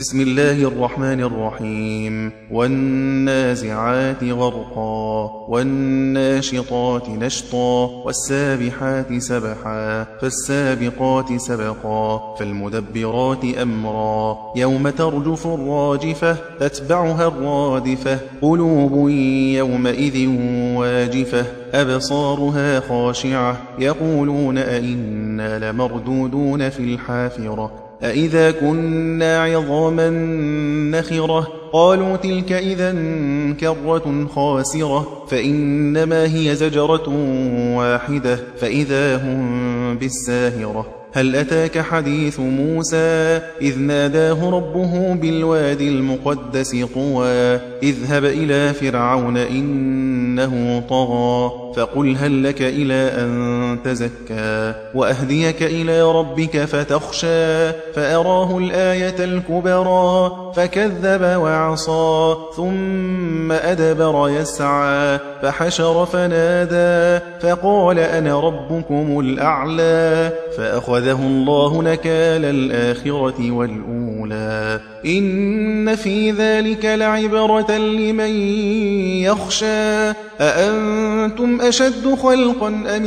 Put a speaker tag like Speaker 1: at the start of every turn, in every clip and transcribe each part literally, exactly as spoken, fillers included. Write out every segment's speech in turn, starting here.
Speaker 1: بسم الله الرحمن الرحيم والنازعات غرقا والناشطات نشطا والسابحات سبحا فالسابقات سبقا فالمدبرات أمرا يوم ترجف الراجفة تتبعها الرادفة قلوب يومئذ واجفة أبصارها خاشعة يقولون أئنا لمردودون في الحافرة أئذا كنا عظاما نخرة قالوا تلك إذا كرة خاسرة فإنما هي زجرة واحدة فإذا هم بالساهرة هل أتاك حديث موسى إذ ناداه ربه بالوادي المقدس طوى اذهب إلى فرعون إنه طغى فقل هل لك إلى أن تزكى وأهديك إلى ربك فتخشى فأراه الآية الكبرى فكذب وعصى ثم أدبر يسعى فحشر فنادى فقال أنا ربكم الأعلى فأخذه الله نكال الآخرة والأولى إن في ذلك لعبرة لمن يخشى أأنتم أشد خلقا أم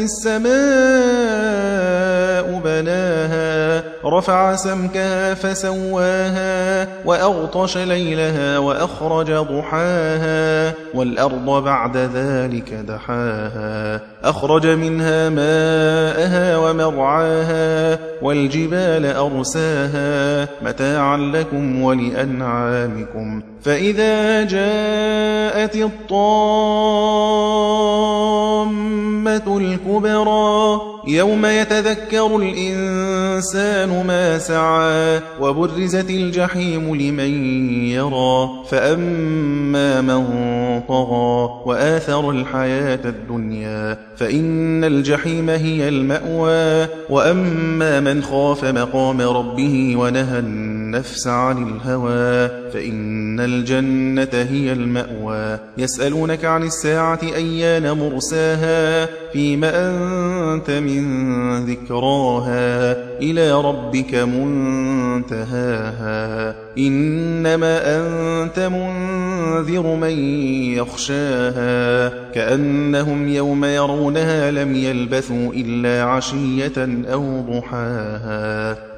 Speaker 1: السماء بناها رفع سمكها فسواها وأغطش ليلها وأخرج ضحاها والأرض بعد ذلك دحاها أخرج منها ماءها ومرعاها والجبال أرساها متاعا لكم ولأنعامكم فإذا جاءت الطامة الكبرى يوم يتذكر الإنسان ما سعى وبرزت الجحيم لمن يرى فأما من طغى وآثر الحياة الدنيا فإن الجحيم هي المأوى وأما من خاف مقام ربه ونهى النفس عن الهوى فإن الجنة هي المأوى يسألونك عن الساعة أيان مرساها فيما أنت من ذكراها إلى ربك منتهاها إنما أنت منذر من يخشاها كأنهم يوم يرونها لم يلبثوا إلا عشية أو ضحاها